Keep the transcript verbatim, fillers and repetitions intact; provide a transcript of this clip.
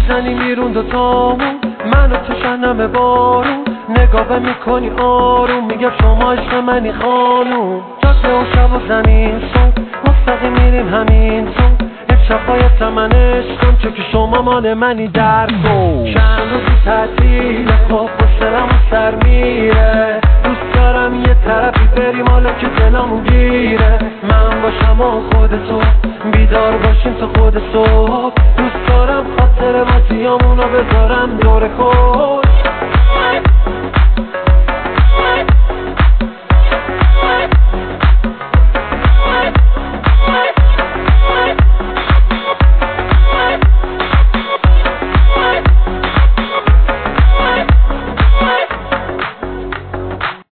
میزنی میرون دوتامون، منو تو شنم بارون، نگاه میکنی آروم، میگه شما عشق منی خانوم. جاده و شب و زمین سون، مستقیم میریم همین سون، شبای من عشقم چون که شما مال منی در کن. چند روزی تعطیل خب بسرم و سر میره، دوست دارم یه طرفی بریم حالا که دلمون گیره. من باشم و خودتو بیدار باشیم تا خود صبح، دوست دارم خاطر بازیامونو بذارم دور کن.